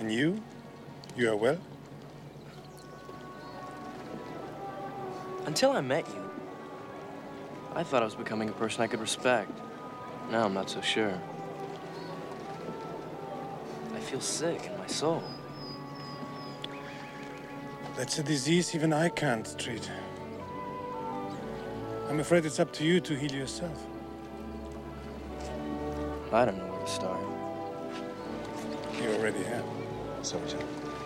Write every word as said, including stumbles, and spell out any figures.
And you? You are well? Until I met you, I thought I was becoming a person I could respect. Now I'm not so sure. I feel sick in my soul. That's a disease even I can't treat. I'm afraid it's up to you to heal yourself. I don't know where to start. You already have. So, John.